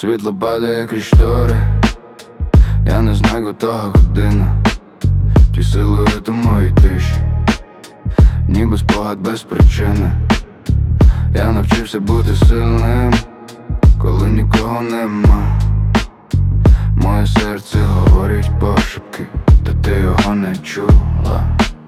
Світло падає крізь штори, я не знаю, котра година. Ті силуети мої тиші, ніби спогад без причини. Я навчився бути сильним, коли нікого нема. Моє серце говорить пошепки, та ти його не чула.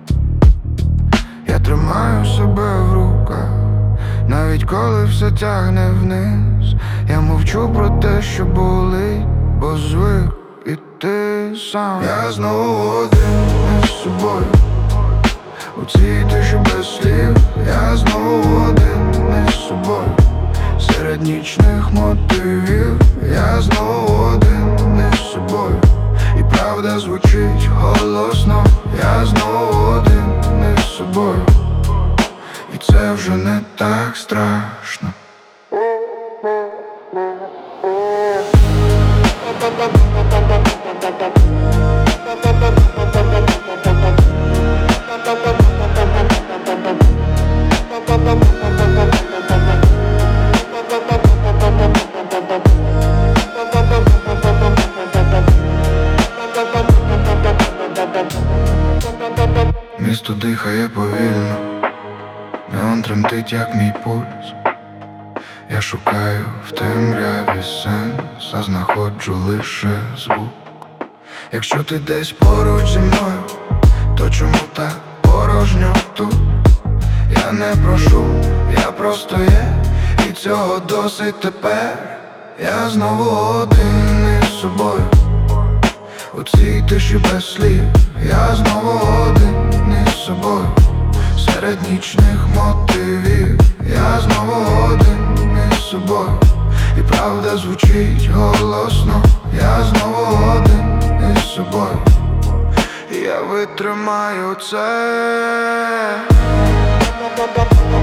Я тримаю себе в руках, навіть коли все тягне вниз. Я мовчу про те, що болить, бо звик іти сам. Я знову один із собою, у цій тиші без слів. Я знову один із собою, серед нічних мотивів. Я знову один із собою, і правда звучить голосно. Я знову один із собою, і це вже не так страшно. Місто дихає повільно, неон тремтить, як мій пульс. Я шукаю в темряві сенс, а знаходжу лише звук. Якщо ти десь поруч зі мною, то чому так порожньо тут? Я не прошу, я просто є, і цього досить тепер. Я знову один із собою, у цій тиші без слів. Я знову один із собою, серед нічних мотивів. Я знову один із собою, і правда звучить голосно. Я знову один із собою, і я витримаю це.